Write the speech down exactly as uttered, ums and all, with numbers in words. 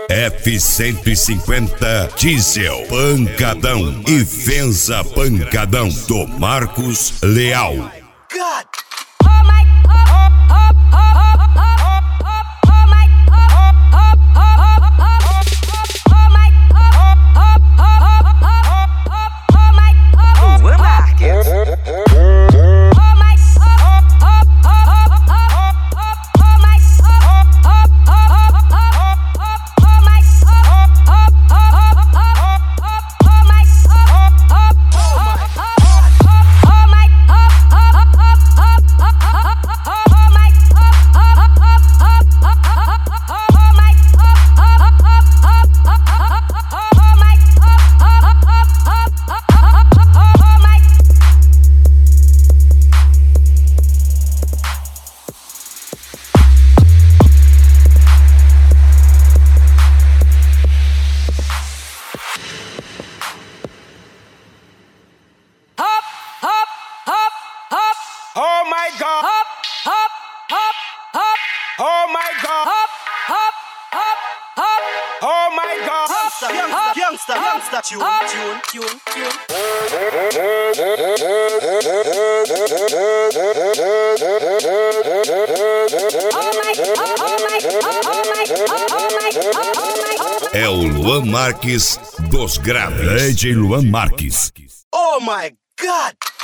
F cento e cinquenta Diesel Pancadão e Venza Pancadão do Marcos Leal. God. Oh my God! Hop, hop, hop, hop. Oh my God! Hop, hop, hop, hop. Oh my God! Youngster, youngster, youngster, tune, tune, tune, tune. É o Luan Marques dos Graves. D J Luan Marques. Oh my God!